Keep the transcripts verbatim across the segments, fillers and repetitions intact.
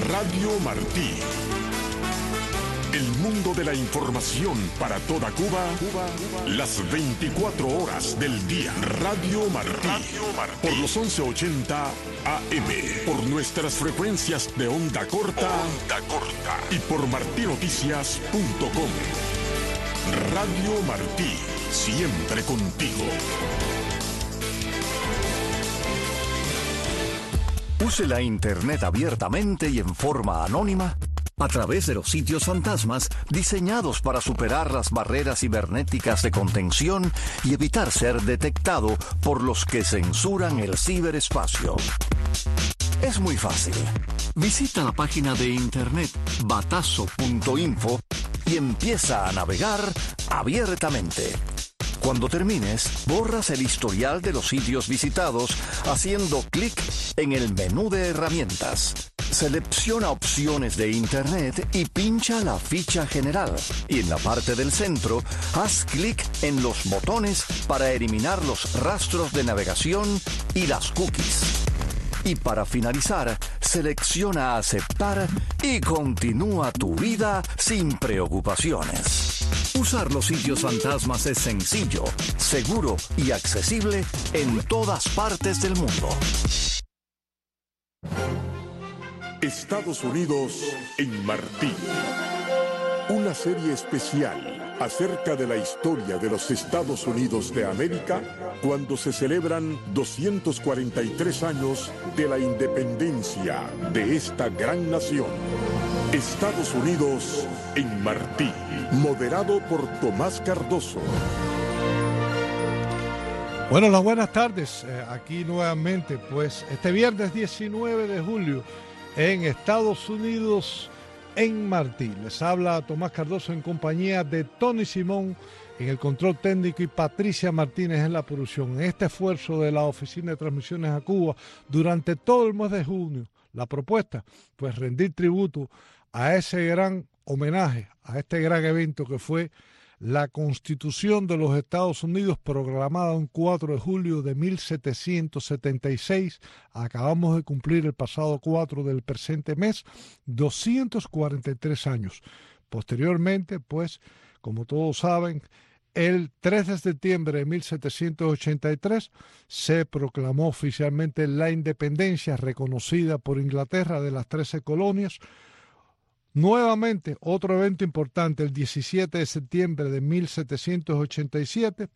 Radio Martí. El mundo de la información para toda Cuba, Cuba, Cuba, las veinticuatro horas del día. Radio Martí. Radio Martí. Por los once ochenta A M. Por nuestras frecuencias de onda corta. Onda corta. Y por martinoticias punto com. Radio Martí. Siempre contigo. Use la Internet abiertamente y en forma anónima a través de los sitios fantasmas diseñados para superar las barreras cibernéticas de contención y evitar ser detectado por los que censuran el ciberespacio. Es muy fácil. Visita la página de internet batazo punto info y empieza a navegar abiertamente. Cuando termines, borras el historial de los sitios visitados haciendo clic en el menú de herramientas. Selecciona opciones de Internet y pincha la ficha general. Y en la parte del centro, haz clic en los botones para eliminar los rastros de navegación y las cookies. Y para finalizar, selecciona aceptar y continúa tu vida sin preocupaciones. Usar los sitios fantasmas es sencillo, seguro y accesible en todas partes del mundo. Estados Unidos en Martí. Una serie especial acerca de la historia de los Estados Unidos de América cuando se celebran doscientos cuarenta y tres años de la independencia de esta gran nación. Estados Unidos en Martí, moderado por Tomás Cardoso. Bueno, las buenas tardes, eh, aquí nuevamente, pues este viernes diecinueve de julio en Estados Unidos en Martí. Les habla Tomás Cardoso en compañía de Tony Simón en el control técnico y Patricia Martínez en la producción. En este esfuerzo de la Oficina de Transmisiones a Cuba durante todo el mes de junio, la propuesta, pues rendir tributo a ese gran homenaje, a este gran evento que fue la Constitución de los Estados Unidos, proclamada un cuatro de julio de mil setecientos setenta y seis. Acabamos de cumplir el pasado cuatro del presente mes doscientos cuarenta y tres años. Posteriormente, pues, como todos saben, el tres de septiembre de mil setecientos ochenta y tres se proclamó oficialmente la independencia reconocida por Inglaterra de las trece colonias. Nuevamente, otro evento importante, el diecisiete de septiembre de mil setecientos ochenta y siete,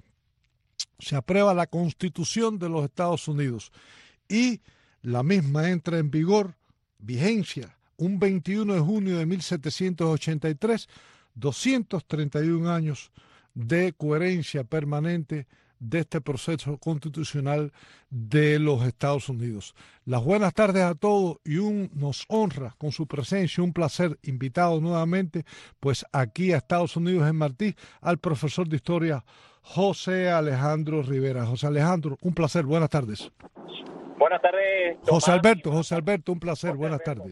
se aprueba la Constitución de los Estados Unidos y la misma entra en vigor, vigencia, un veintiuno de junio de mil setecientos ochenta y tres, doscientos treinta y un años de coherencia permanente de este proceso constitucional de los Estados Unidos. Las buenas tardes a todos y un nos honra con su presencia, un placer invitado nuevamente pues aquí a Estados Unidos en Martí al profesor de historia José Alejandro Rivera. José Alejandro, un placer, buenas tardes. Buenas tardes, Tomás. José Alberto, José Alberto, un placer, José buenas Alberto. tardes.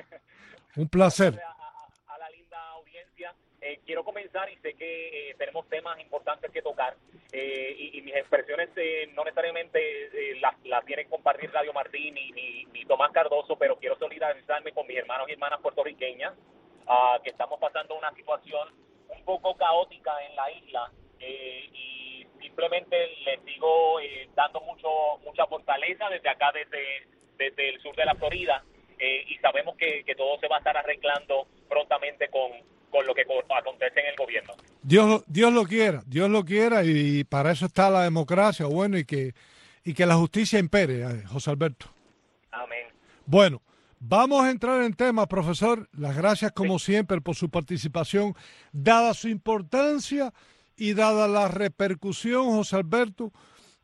Un placer. A, a, a la linda audiencia. Eh, quiero comenzar y sé que eh, tenemos temas importantes que tocar. Eh, y, y mis expresiones eh, no necesariamente eh, las, las tiene que compartir Radio Martí ni, ni, ni Tomás Cardoso, pero quiero solidarizarme con mis hermanos y hermanas puertorriqueñas uh, que estamos pasando una situación un poco caótica en la isla eh, y simplemente les sigo eh, dando mucho mucha fortaleza desde acá, desde, desde el sur de la Florida eh, y sabemos que, que todo se va a estar arreglando prontamente con con lo que acontece en el gobierno. Dios, Dios lo quiera, Dios lo quiera y para eso está la democracia, bueno, y que, y que la justicia impere, eh, José Alberto. Amén. Bueno, vamos a entrar en tema, profesor. Las gracias como sí. siempre por su participación, dada su importancia y dada la repercusión, José Alberto,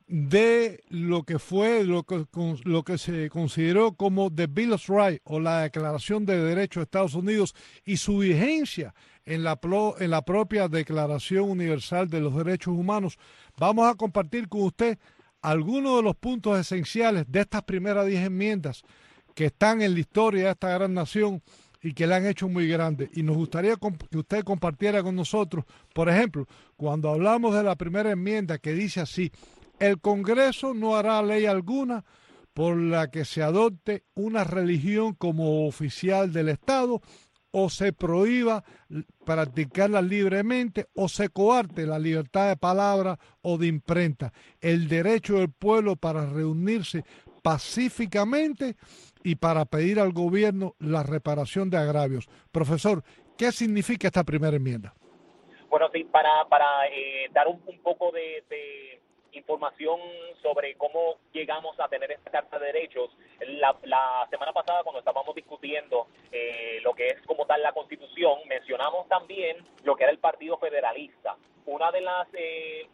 de lo que fue, lo que, lo que se consideró como the Bill of Rights o la Declaración de Derechos de Estados Unidos y su vigencia en la, pro, en la propia Declaración Universal de los Derechos Humanos. Vamos a compartir con usted algunos de los puntos esenciales de estas primeras diez enmiendas que están en la historia de esta gran nación y que la han hecho muy grande. Y nos gustaría que usted compartiera con nosotros, por ejemplo, cuando hablamos de la primera enmienda que dice así: el Congreso no hará ley alguna por la que se adopte una religión como oficial del Estado o se prohíba practicarla libremente o se coarte la libertad de palabra o de imprenta, el derecho del pueblo para reunirse pacíficamente y para pedir al gobierno la reparación de agravios. Profesor, ¿qué significa esta primera enmienda? Bueno, sí, para, para eh, dar un, un poco de, de información sobre cómo llegamos a tener esta Carta de Derechos, la, la semana pasada cuando estábamos discutiendo eh, lo que es como tal la Constitución, mencionamos también lo que era el Partido Federalista. Una de las, eh,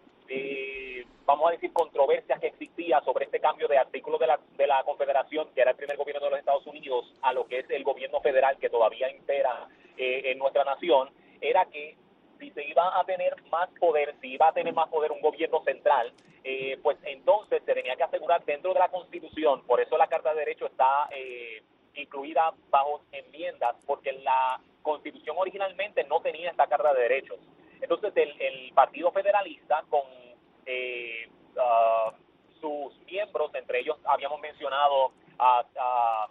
eh, vamos a decir, controversias que existía sobre este cambio de artículos de la, de la Confederación, que era el primer gobierno de los Estados Unidos, a lo que es el gobierno federal que todavía impera eh, en nuestra nación, era que si se iba a tener más poder, si iba a tener más poder un gobierno central, eh, pues entonces se tenía que asegurar dentro de la Constitución, por eso la Carta de Derechos está eh, incluida bajo enmiendas, porque la Constitución originalmente no tenía esta Carta de Derechos. Entonces el, el Partido Federalista con eh, uh, sus miembros, entre ellos habíamos mencionado a, a,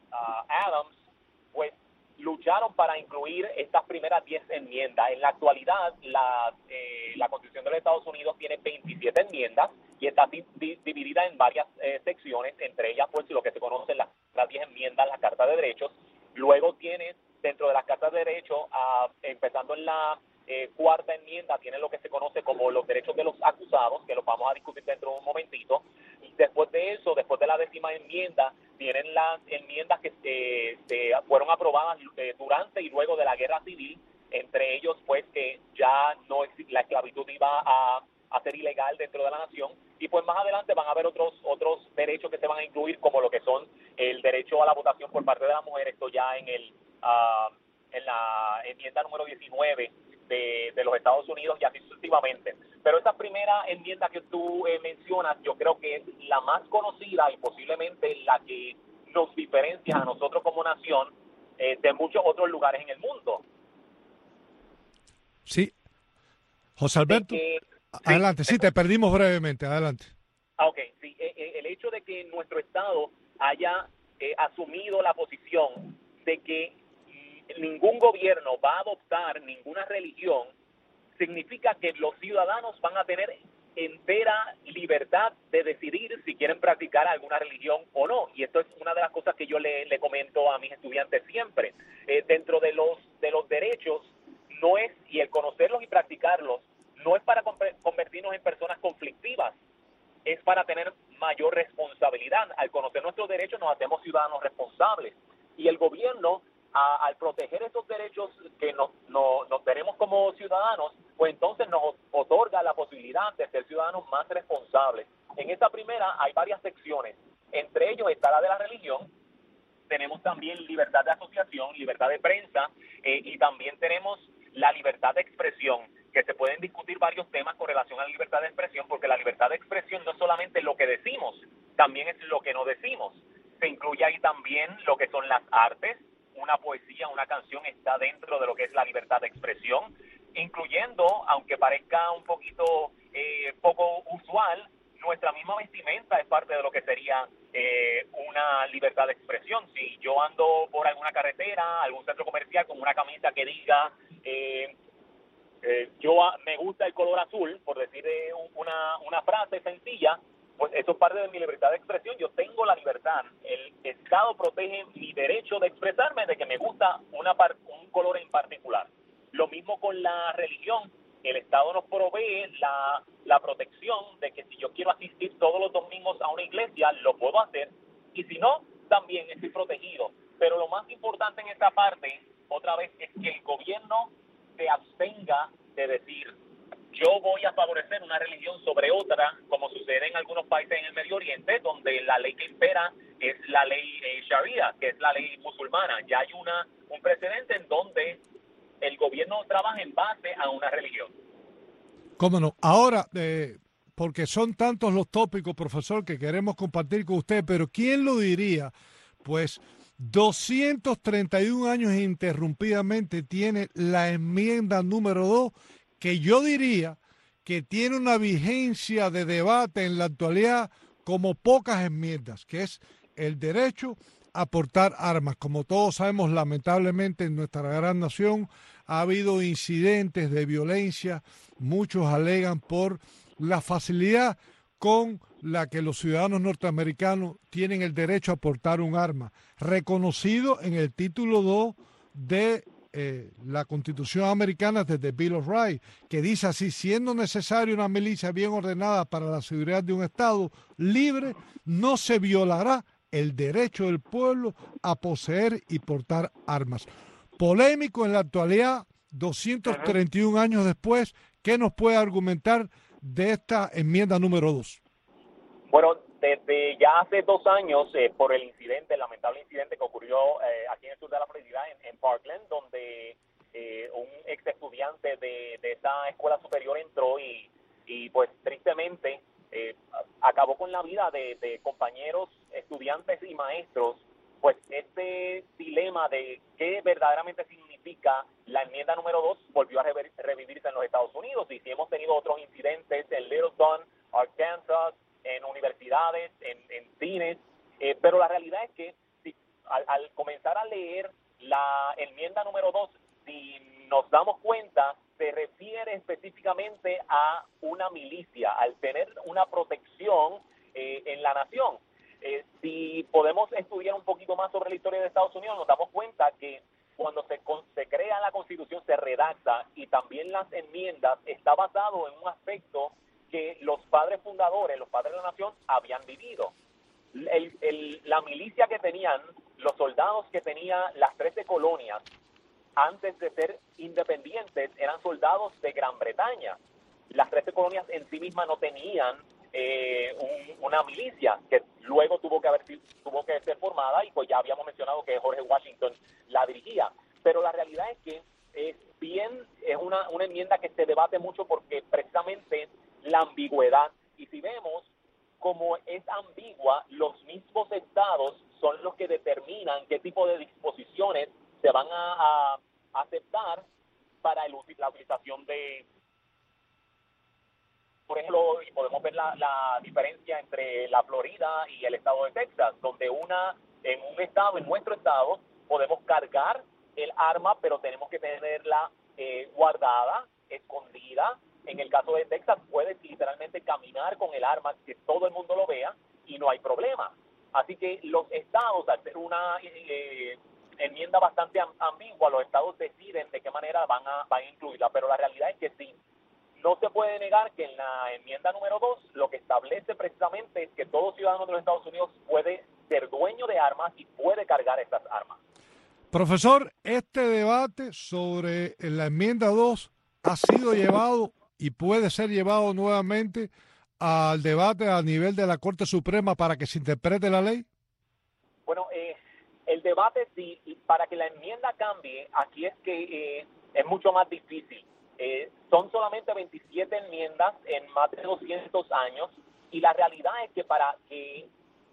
a Adams, pues lucharon para incluir estas primeras diez enmiendas. En la actualidad, la, eh, la Constitución de los Estados Unidos tiene veintisiete enmiendas y está di di dividida en varias eh, secciones, entre ellas pues lo que se conocen las, las diez enmiendas, la Carta de Derechos. Luego tienes dentro de las Cartas de Derechos, uh, empezando en la eh, cuarta enmienda, tiene lo que se conoce como los derechos de los acusados, que los vamos a discutir dentro de un momentito. Y después de eso, después de la décima enmienda, tienen las enmiendas que eh, se fueron aprobadas eh, durante y luego de la Guerra Civil, entre ellos pues que ya no la esclavitud iba a, a ser ilegal dentro de la nación, y pues más adelante van a haber otros otros derechos que se van a incluir, como lo que son el derecho a la votación por parte de la mujer, esto ya en el uh, en la enmienda número diecinueve de, de los Estados Unidos y así sucesivamente. Pero esa primera enmienda que tú eh, mencionas, yo creo que es la más conocida y posiblemente la que nos diferencia a nosotros como nación eh, de muchos otros lugares en el mundo. Sí. José Alberto, que, adelante, sí, sí, te perdimos brevemente, adelante. Ah, ok, sí, eh, el hecho de que nuestro Estado haya eh, asumido la posición de que ningún gobierno va a adoptar ninguna religión, significa que los ciudadanos van a tener entera libertad de decidir si quieren practicar alguna religión o no. Y esto es una de las cosas que yo le, le comento a mis estudiantes siempre. Eh, dentro de los, de los derechos, no es, y el conocerlos y practicarlos, no es para convertirnos en personas conflictivas, es para tener mayor responsabilidad. Al conocer nuestros derechos nos hacemos ciudadanos responsables. Y el gobierno, A, al proteger esos derechos que nos, no, nos tenemos como ciudadanos, pues entonces nos otorga la posibilidad de ser ciudadanos más responsables. En esta primera hay varias secciones, entre ellos está la de la religión, tenemos también libertad de asociación, libertad de prensa, eh, y también tenemos la libertad de expresión, que se pueden discutir varios temas con relación a la libertad de expresión, porque la libertad de expresión no es solamente lo que decimos, también es lo que no decimos. Se incluye ahí también lo que son las artes, una poesía, una canción está dentro de lo que es la libertad de expresión, incluyendo, aunque parezca un poquito eh, poco usual, nuestra misma vestimenta es parte de lo que sería eh, una libertad de expresión. Si yo ando por alguna carretera, algún centro comercial con una camisa que diga eh, eh, yo me gusta el color azul, por decir eh, una, una frase sencilla, pues eso es parte de mi libertad de expresión. Yo tengo la libertad. El Estado protege mi derecho de expresarme de que me gusta una par un color en particular. Lo mismo con la religión. El Estado nos provee la, la protección de que si yo quiero asistir todos los domingos a una iglesia, lo puedo hacer. Y si no, también estoy protegido. Pero lo más importante en esta parte, otra vez, es que el gobierno se abstenga de decir yo voy a favorecer una religión sobre otra, como sucede en algunos países en el Medio Oriente, donde la ley que impera es la ley eh, Sharia, que es la ley musulmana. Ya hay una un precedente en donde el gobierno trabaja en base a una religión. ¿Cómo no? Ahora, eh, porque son tantos los tópicos, profesor, que queremos compartir con usted, pero ¿quién lo diría? Pues doscientos treinta y un años ininterrumpidamente tiene la enmienda número dos, que yo diría que tiene una vigencia de debate en la actualidad como pocas enmiendas, que es el derecho a portar armas. Como todos sabemos, lamentablemente en nuestra gran nación ha habido incidentes de violencia, muchos alegan por la facilidad con la que los ciudadanos norteamericanos tienen el derecho a portar un arma, reconocido en el título dos de eh, la Constitución americana desde Bill of Rights, que dice así: siendo necesaria una milicia bien ordenada para la seguridad de un Estado libre, no se violará el derecho del pueblo a poseer y portar armas. Polémico en la actualidad, doscientos treinta y un años después. ¿Qué nos puede argumentar de esta enmienda número dos? Bueno, desde ya hace dos años, eh, por el incidente, el lamentable incidente que ocurrió eh, aquí en el sur de la Florida, en, en Parkland, donde eh, un ex estudiante de, de esa escuela superior entró y, y pues tristemente eh, acabó con la vida de, de compañeros, estudiantes y maestros. Pues este dilema de qué verdaderamente significa la enmienda número dos volvió a rever, revivirse en los Estados Unidos, y si hemos tenido otros incidentes en Littleton, Arkansas, en universidades, en, en cines, eh, pero la realidad es que si, al, al comenzar a leer la enmienda número dos, si nos damos cuenta, se refiere específicamente a una milicia, al tener una protección eh, en la nación. Eh, si podemos estudiar un poquito más sobre la historia de Estados Unidos, nos damos cuenta que cuando se, se crea la Constitución, se redacta, y también las enmiendas, está basado en un aspecto que los padres fundadores, los padres de la nación, habían vivido. El, el, la milicia que tenían, los soldados que tenían las trece colonias, antes de ser independientes, eran soldados de Gran Bretaña. Las trece colonias en sí mismas no tenían eh, un, una milicia, que luego tuvo que haber tuvo que ser formada, y pues ya habíamos mencionado que George Washington la dirigía. Pero la realidad es que es bien, es una, una enmienda que se debate mucho porque precisamente la ambigüedad, y si vemos cómo es ambigua, los mismos estados son los que determinan qué tipo de disposiciones se van a, a aceptar para el, la utilización de, por ejemplo, y podemos ver la, la diferencia entre la Florida y el estado de Texas, donde una en un estado, en nuestro estado, podemos cargar el arma, pero tenemos que tenerla eh, guardada, escondida. En el caso de Texas, puedes literalmente caminar con el arma, que todo el mundo lo vea, y no hay problema. Así que los estados, al ser una eh, enmienda bastante ambigua, los estados deciden de qué manera van a, van a incluirla, pero la realidad es que sí, no se puede negar que en la enmienda número dos lo que establece precisamente es que todo ciudadano de los Estados Unidos puede ser dueño de armas y puede cargar estas armas. Profesor, este debate sobre la enmienda dos ha sido llevado y puede ser llevado nuevamente al debate a nivel de la Corte Suprema para que se interprete la ley. Bueno, eh, el debate sí, para que la enmienda cambie, aquí es que eh, es mucho más difícil. Eh, son solamente veintisiete enmiendas en más de doscientos años, y la realidad es que para que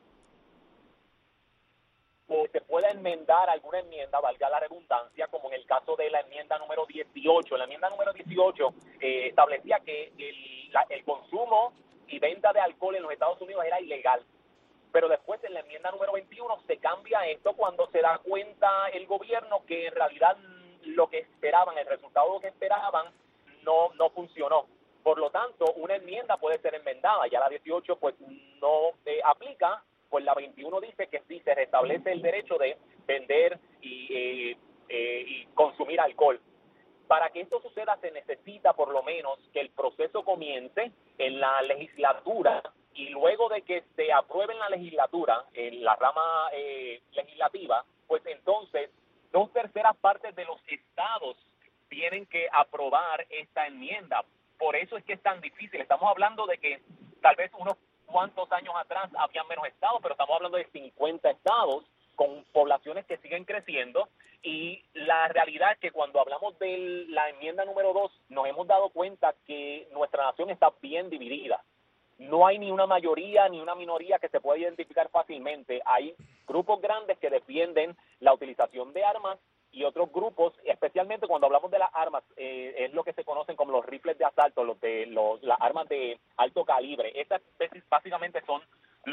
o se pueda enmendar alguna enmienda, valga la redundancia, como en el caso de la enmienda número dieciocho. La enmienda número dieciocho eh, establecía que el, la, el consumo y venta de alcohol en los Estados Unidos era ilegal. Pero después, en la enmienda número veintiuno, se cambia esto cuando se da cuenta el gobierno que en realidad lo que esperaban, el resultado que esperaban, no, no funcionó. Por lo tanto, una enmienda puede ser enmendada. Ya la dieciocho pues no eh, aplica. Pues la veintiuno dice que sí se restablece el derecho de vender y, eh, eh, y consumir alcohol. Para que esto suceda se necesita por lo menos que el proceso comience en la legislatura, y luego de que se apruebe en la legislatura, en la rama eh, legislativa, pues entonces dos terceras partes de los estados tienen que aprobar esta enmienda. Por eso es que es tan difícil. Estamos hablando de que tal vez unos cuantos años atrás había menos estados, pero estamos hablando de cincuenta estados con poblaciones que siguen creciendo, y la realidad es que cuando hablamos de la enmienda número dos nos hemos dado cuenta que nuestra nación está bien dividida. No hay ni una mayoría ni una minoría que se pueda identificar fácilmente. Hay grupos grandes que defienden la utilización de armas, y otros grupos, especialmente cuando hablamos de las armas, eh, es lo que se conocen como los rifles de asalto, los de los, las armas de alto calibre. Estas básicamente son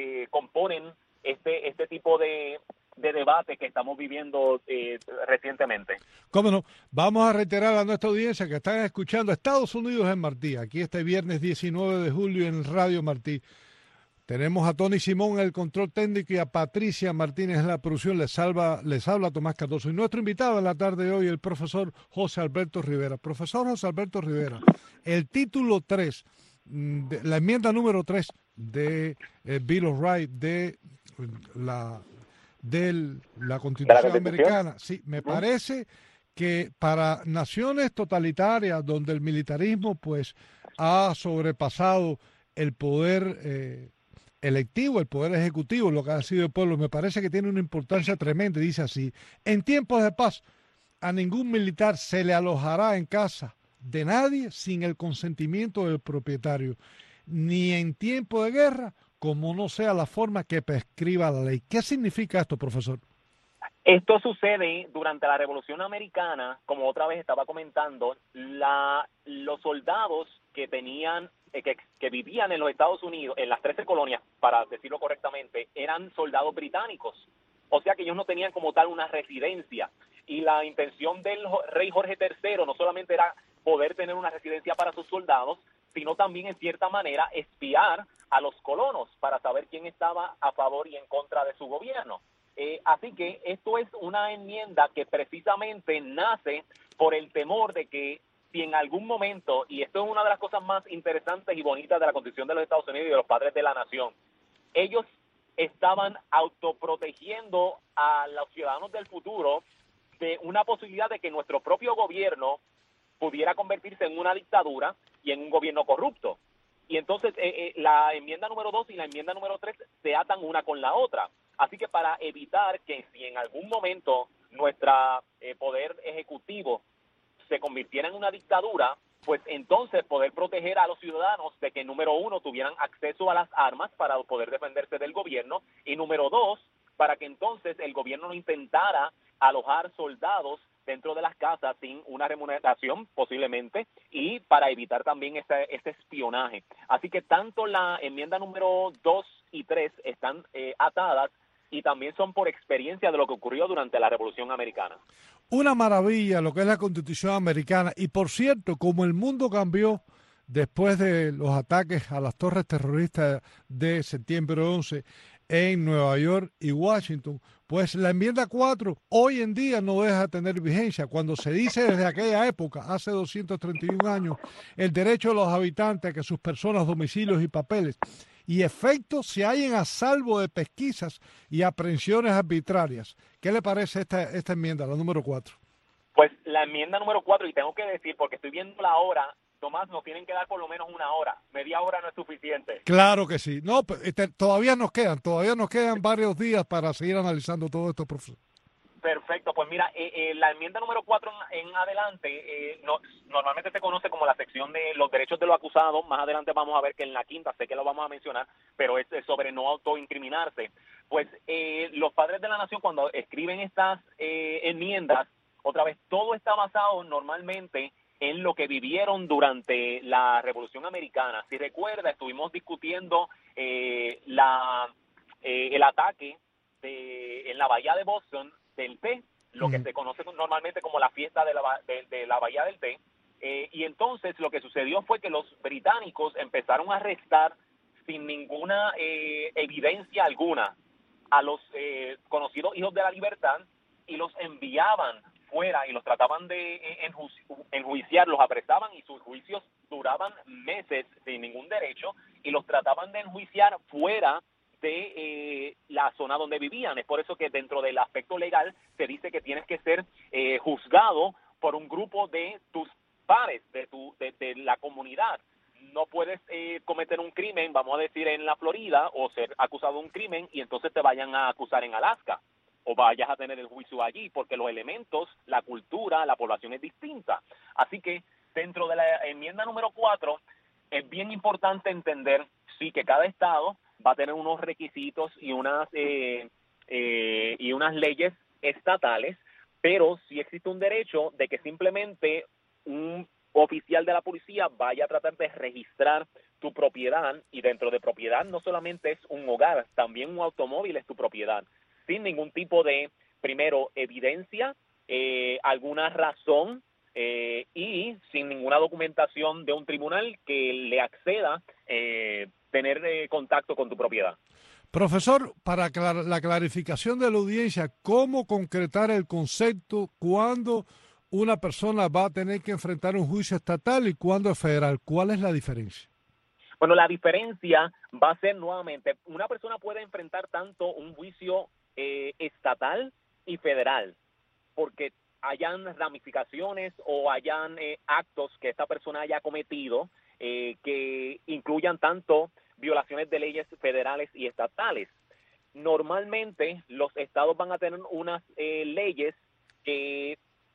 eh, componen este este tipo de, de debate que estamos viviendo eh, recientemente. Cómo no, vamos a reiterar a nuestra audiencia que están escuchando Estados Unidos en Martí, aquí este viernes diecinueve de julio en Radio Martí. Tenemos a Tony Simón en el control técnico y a Patricia Martínez en la producción. Les, salva, les habla Tomás Cardoso. Y nuestro invitado en la tarde de hoy, el profesor José Alberto Rivera. Profesor José Alberto Rivera, el título tres, de, la enmienda número tres de eh, Bill of Rights, de la, de la Constitución americana, sí, me parece que para naciones totalitarias donde el militarismo pues ha sobrepasado el poder eh, electivo, el poder ejecutivo, lo que ha sido el pueblo, me parece que tiene una importancia tremenda. Dice así: en tiempos de paz a ningún militar se le alojará en casa de nadie sin el consentimiento del propietario, ni en tiempo de guerra, como no sea la forma que prescriba la ley. ¿Qué significa esto, profesor? Esto sucede durante la Revolución Americana, como otra vez estaba comentando, la, los soldados que tenían, eh, que, que vivían en los Estados Unidos, en las trece colonias, para decirlo correctamente, eran soldados británicos. O sea que ellos no tenían como tal una residencia. Y la intención del rey Jorge tercero no solamente era poder tener una residencia para sus soldados, sino también en cierta manera espiar a los colonos para saber quién estaba a favor y en contra de su gobierno. Eh, así que esto es una enmienda que precisamente nace por el temor de que si en algún momento, y esto es una de las cosas más interesantes y bonitas de la Constitución de los Estados Unidos y de los padres de la nación, ellos estaban autoprotegiendo a los ciudadanos del futuro de una posibilidad de que nuestro propio gobierno pudiera convertirse en una dictadura y en un gobierno corrupto. Y entonces eh, eh, la enmienda número dos y la enmienda número tres se atan una con la otra. Así que para evitar que si en algún momento nuestro eh, poder ejecutivo se convirtiera en una dictadura, pues entonces poder proteger a los ciudadanos de que, número uno, tuvieran acceso a las armas para poder defenderse del gobierno, y número dos, para que entonces el gobierno no intentara alojar soldados dentro de las casas sin una remuneración posiblemente, y para evitar también ese, ese espionaje. Así que tanto la enmienda número dos y tres están eh, atadas y también son por experiencia de lo que ocurrió durante la Revolución Americana. Una maravilla lo que es la Constitución americana. Y por cierto, como el mundo cambió después de los ataques a las torres terroristas de septiembre once en Nueva York y Washington, pues la enmienda cuatro hoy en día no deja de tener vigencia. Cuando se dice desde aquella época, hace doscientos treinta y un años, el derecho de los habitantes a que sus personas, domicilios y papeles y efectos se hallen a salvo de pesquisas y aprehensiones arbitrarias. ¿Qué le parece esta, esta enmienda, la número cuatro? Pues la enmienda número cuatro, y tengo que decir, porque estoy viendo la hora, Tomás, nos tienen que dar por lo menos una hora. Media hora no es suficiente. Claro que sí. No, este, todavía nos quedan, todavía nos quedan varios días para seguir analizando todo esto, profesor. Perfecto, pues mira, eh, eh, la enmienda número cuatro en, en adelante eh, no, normalmente se conoce como la sección de los derechos de los acusados. Más adelante vamos a ver que en la quinta, sé que lo vamos a mencionar, pero es, es sobre no autoincriminarse. Pues eh, los padres de la nación, cuando escriben estas eh, enmiendas, otra vez, todo está basado normalmente en lo que vivieron durante la Revolución Americana. Si recuerda, estuvimos discutiendo eh, la eh, el ataque de, en la bahía de Boston del té, lo mm. que se conoce normalmente como la fiesta de la, de, de la bahía del té, eh, y entonces lo que sucedió fue que los británicos empezaron a arrestar sin ninguna eh, evidencia alguna a los eh, conocidos hijos de la libertad y los enviaban fuera y los trataban de eh, enju- enjuiciar, los apresaban y sus juicios duraban meses sin ningún derecho y los trataban de enjuiciar fuera de eh, la zona donde vivían. Es por eso que dentro del aspecto legal se dice que tienes que ser eh, juzgado por un grupo de tus pares, de tu de, de la comunidad. No puedes eh, cometer un crimen, vamos a decir, en la Florida, o ser acusado de un crimen y entonces te vayan a acusar en Alaska, o vayas a tener el juicio allí, porque los elementos, la cultura, la población es distinta. Así que dentro de la enmienda número cuatro es bien importante entender, sí, que cada estado va a tener unos requisitos y unas eh, eh, y unas leyes estatales, pero sí existe un derecho de que simplemente un oficial de la policía vaya a tratar de registrar tu propiedad, y dentro de propiedad no solamente es un hogar, también un automóvil es tu propiedad, sin ningún tipo de, primero, evidencia, eh, alguna razón, eh, y sin ninguna documentación de un tribunal que le acceda eh, tener eh, contacto con tu propiedad. Profesor, para clar- la clarificación de la audiencia, ¿cómo concretar el concepto cuando una persona va a tener que enfrentar un juicio estatal y cuándo es federal? ¿Cuál es la diferencia? Bueno, la diferencia va a ser nuevamente, una persona puede enfrentar tanto un juicio eh, estatal y federal, porque hayan ramificaciones o hayan eh, actos que esta persona haya cometido eh, que incluyan tanto violaciones de leyes federales y estatales. Normalmente los estados van a tener unas eh, leyes que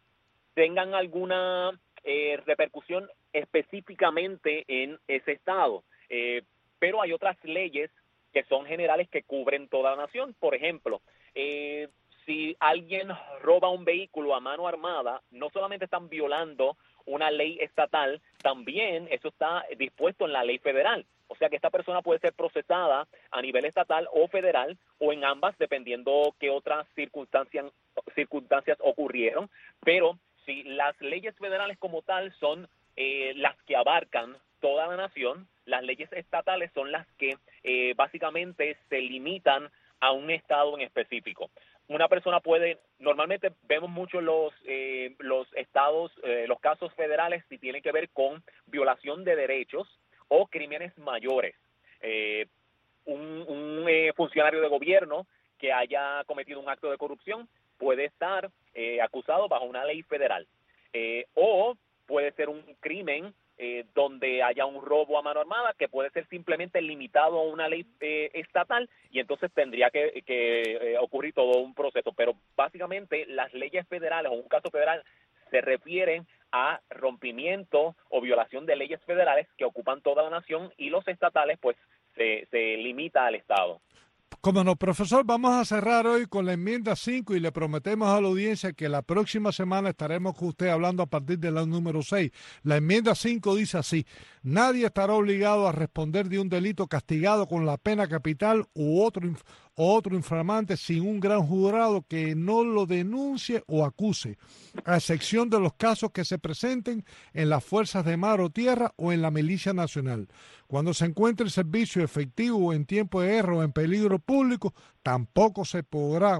tengan alguna eh, repercusión específicamente en ese estado, eh, pero hay otras leyes que son generales que cubren toda la nación. Por ejemplo, eh, si alguien roba un vehículo a mano armada, no solamente están violando una ley estatal, también eso está dispuesto en la ley federal. O sea que esta persona puede ser procesada a nivel estatal o federal, o en ambas, dependiendo qué otras circunstancias, circunstancias ocurrieron. Pero si las leyes federales como tal son eh, las que abarcan toda la nación, las leyes estatales son las que eh, básicamente se limitan a un estado en específico. Una persona puede, normalmente vemos mucho los eh, los estados, eh, los casos federales si tienen que ver con violación de derechos o crímenes mayores. Eh, un un eh, funcionario de gobierno que haya cometido un acto de corrupción puede estar eh, acusado bajo una ley federal. Eh, o puede ser un crimen eh, donde haya un robo a mano armada que puede ser simplemente limitado a una ley eh, estatal, y entonces tendría que, que eh, ocurrir todo un proceso. Pero básicamente las leyes federales o un caso federal se refieren a rompimiento o violación de leyes federales que ocupan toda la nación, y los estatales pues se, se limita al estado. Como no, profesor, vamos a cerrar hoy con la enmienda cinco y le prometemos a la audiencia que la próxima semana estaremos con usted hablando a partir de la número seis. La enmienda cinco dice así: nadie estará obligado a responder de un delito castigado con la pena capital u otro, inf o otro inframante sin un gran jurado que no lo denuncie o acuse, a excepción de los casos que se presenten en las fuerzas de mar o tierra o en la milicia nacional. Cuando se encuentre el servicio efectivo en tiempo de guerra o en peligro público, tampoco se podrá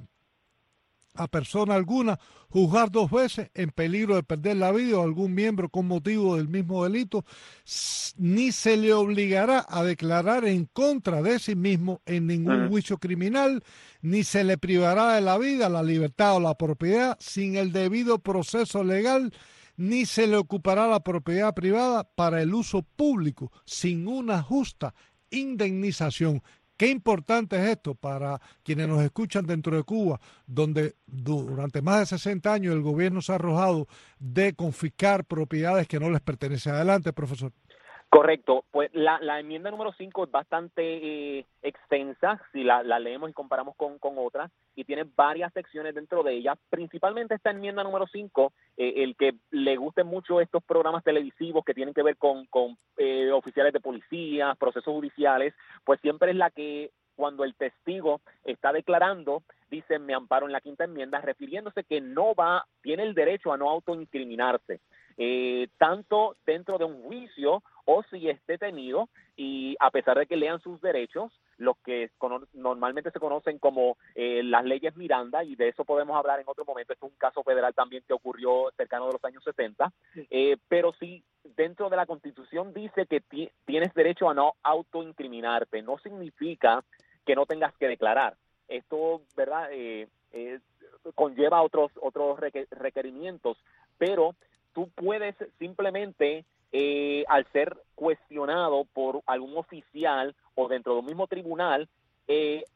a persona alguna juzgar dos veces en peligro de perder la vida o algún miembro con motivo del mismo delito, ni se le obligará a declarar en contra de sí mismo en ningún juicio criminal, ni se le privará de la vida, la libertad o la propiedad sin el debido proceso legal, ni se le ocupará la propiedad privada para el uso público sin una justa indemnización. Qué importante es esto para quienes nos escuchan dentro de Cuba, donde durante más de sesenta años el gobierno se ha arrojado de confiscar propiedades que no les pertenecen. Adelante, profesor. Correcto, pues la, la enmienda número cinco es bastante eh, extensa si la, la leemos y comparamos con, con otras, y tiene varias secciones dentro de ella. Principalmente esta enmienda número cinco, eh, el que le gusten mucho estos programas televisivos que tienen que ver con, con eh, oficiales de policía, procesos judiciales, pues siempre es la que cuando el testigo está declarando, dice me amparo en la quinta enmienda, refiriéndose que no va, tiene el derecho a no autoincriminarse, eh, tanto dentro de un juicio o si es detenido, y a pesar de que lean sus derechos, los que normalmente se conocen como eh, las leyes Miranda, y de eso podemos hablar en otro momento. Este es un caso federal también que ocurrió cercano de los años setenta, eh, pero sí dentro de la Constitución dice que tienes derecho a no autoincriminarte. No significa que no tengas que declarar. Esto, ¿verdad?, eh, eh, conlleva otros otros requerimientos, pero tú puedes simplemente Eh, al ser cuestionado por algún oficial o dentro de un mismo tribunal, eh,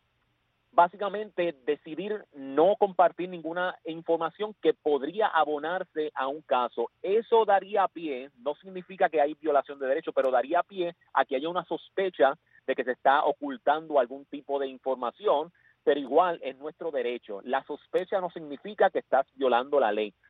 básicamente decidir no compartir ninguna información que podría abonarse a un caso. Eso daría pie, no significa que hay violación de derechos, pero daría pie a que haya una sospecha de que se está ocultando algún tipo de información, pero igual es nuestro derecho. La sospecha no significa que estás violando la ley.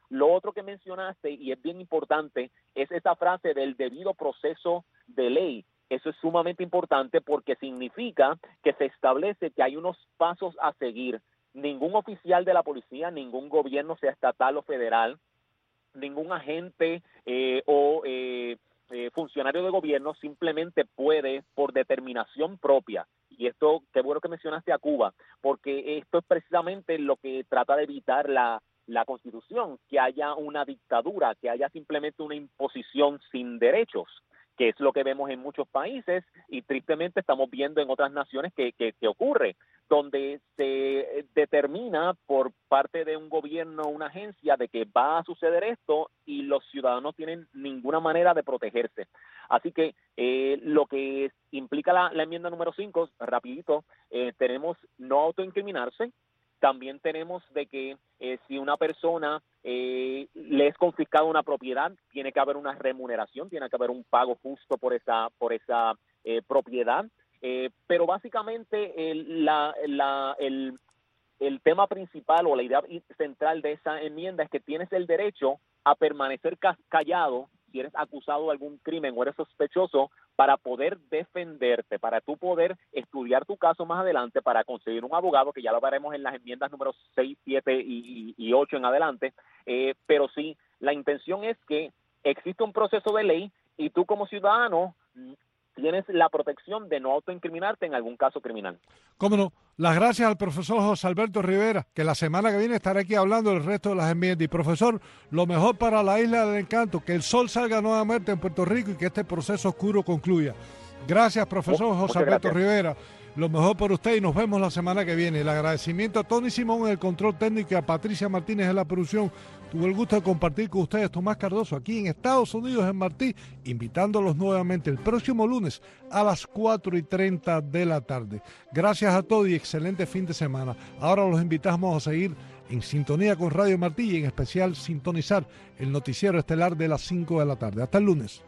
Lo otro que mencionaste, y es bien importante, es esa frase del debido proceso de ley. Eso es sumamente importante porque significa que se establece que hay unos pasos a seguir. Ningún oficial de la policía, ningún gobierno, sea estatal o federal, ningún agente eh, o eh, eh, funcionario de gobierno simplemente puede, por determinación propia, y esto, qué bueno que mencionaste a Cuba, porque esto es precisamente lo que trata de evitar la, la Constitución, que haya una dictadura, que haya simplemente una imposición sin derechos, que es lo que vemos en muchos países y tristemente estamos viendo en otras naciones que, que, que ocurre, donde se determina por parte de un gobierno o una agencia de que va a suceder esto y los ciudadanos no tienen ninguna manera de protegerse. Así que eh, lo que implica la, la enmienda número cinco, rapidito, eh, tenemos no autoincriminarse. También tenemos de que eh, si una persona eh, le es confiscada una propiedad, tiene que haber una remuneración, tiene que haber un pago justo por esa por esa eh, propiedad. Eh, pero básicamente el, la, la, el, el tema principal o la idea central de esa enmienda es que tienes el derecho a permanecer callado si eres acusado de algún crimen o eres sospechoso, para poder defenderte, para tú poder estudiar tu caso más adelante, para conseguir un abogado, que ya lo veremos en las enmiendas números seis, siete y, y, y ocho en adelante, eh, pero sí, la intención es que existe un proceso de ley y tú como ciudadano tienes la protección de no autoincriminarte en algún caso criminal. Cómo no. Las gracias al profesor José Alberto Rivera, que la semana que viene estará aquí hablando del resto de las enmiendas. Y profesor, lo mejor para la Isla del Encanto, que el sol salga nuevamente en Puerto Rico y que este proceso oscuro concluya. Gracias, profesor José Alberto Rivera. Lo mejor por usted y nos vemos la semana que viene. El agradecimiento a Tony Simón en el control técnico y a Patricia Martínez en la producción. Tuve el gusto de compartir con ustedes Tomás Cardoso aquí en Estados Unidos, en Martí, invitándolos nuevamente el próximo lunes a las cuatro y treinta de la tarde. Gracias a todos y excelente fin de semana. Ahora los invitamos a seguir en sintonía con Radio Martí y en especial sintonizar el noticiero estelar de las cinco de la tarde. Hasta el lunes.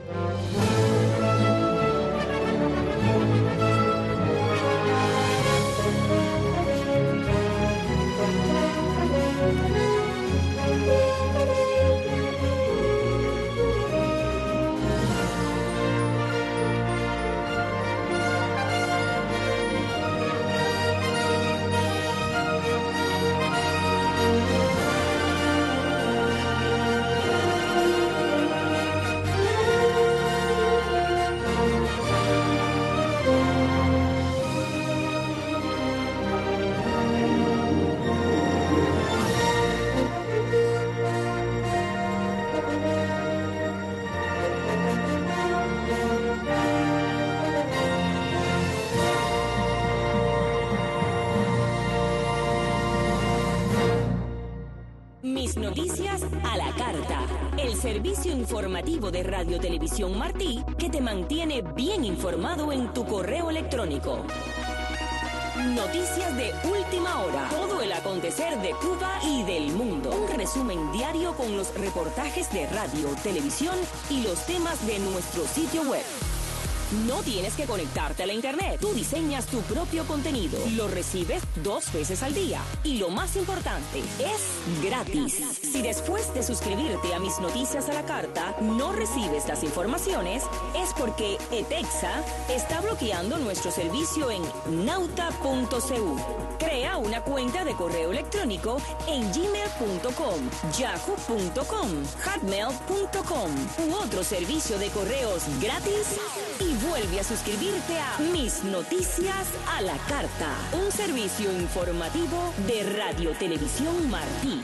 Mis noticias a la carta. El servicio informativo de Radio Televisión Martí que te mantiene bien informado en tu correo electrónico. Noticias de última hora. Todo el acontecer de Cuba y del mundo. Un resumen diario con los reportajes de radio, televisión y los temas de nuestro sitio web. No tienes que conectarte a la internet. Tú diseñas tu propio contenido. Lo recibes dos veces al día. Y lo más importante, es gratis. Si después de suscribirte a Mis Noticias a la Carta no recibes las informaciones, es porque ETEXA está bloqueando nuestro servicio en nauta punto c u. Crea una cuenta de correo electrónico en gmail punto com, yahoo punto com, hotmail punto com u otro servicio de correos gratis y vuelve a suscribirte a Mis Noticias a la Carta, un servicio informativo de Radio Televisión Martí.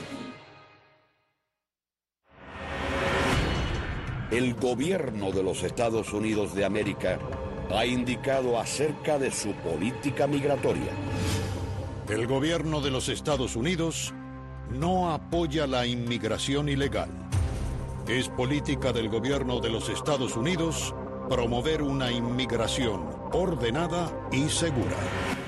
El gobierno de los Estados Unidos de América ha indicado acerca de su política migratoria. El gobierno de los Estados Unidos no apoya la inmigración ilegal. Es política del gobierno de los Estados Unidos promover una inmigración ordenada y segura.